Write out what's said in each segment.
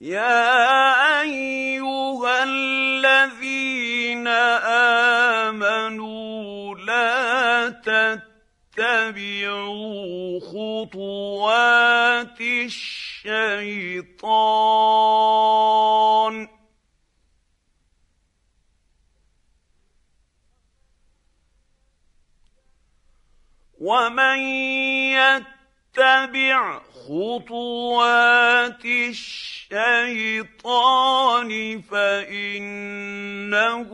يا ايها الذين امنوا لا تتبعوا خطوات الشيطان ومن يتبع خطوات الشيطان فإنه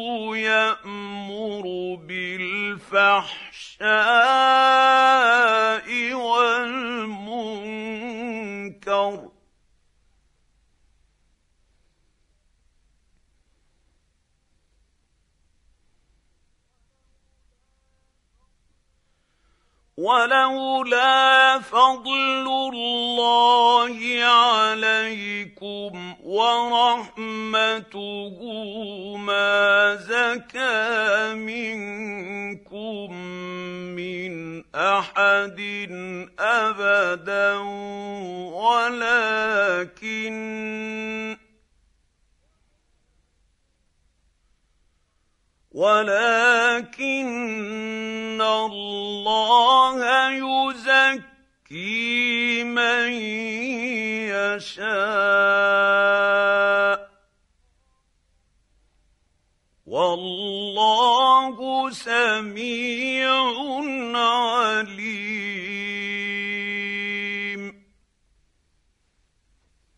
يأمر بالفحشاء والمنكر ولولا فضل الله عليكم ورحمته ما زكى منكم من احد ابدا ولكن الله يزكي من يشاء والله سميع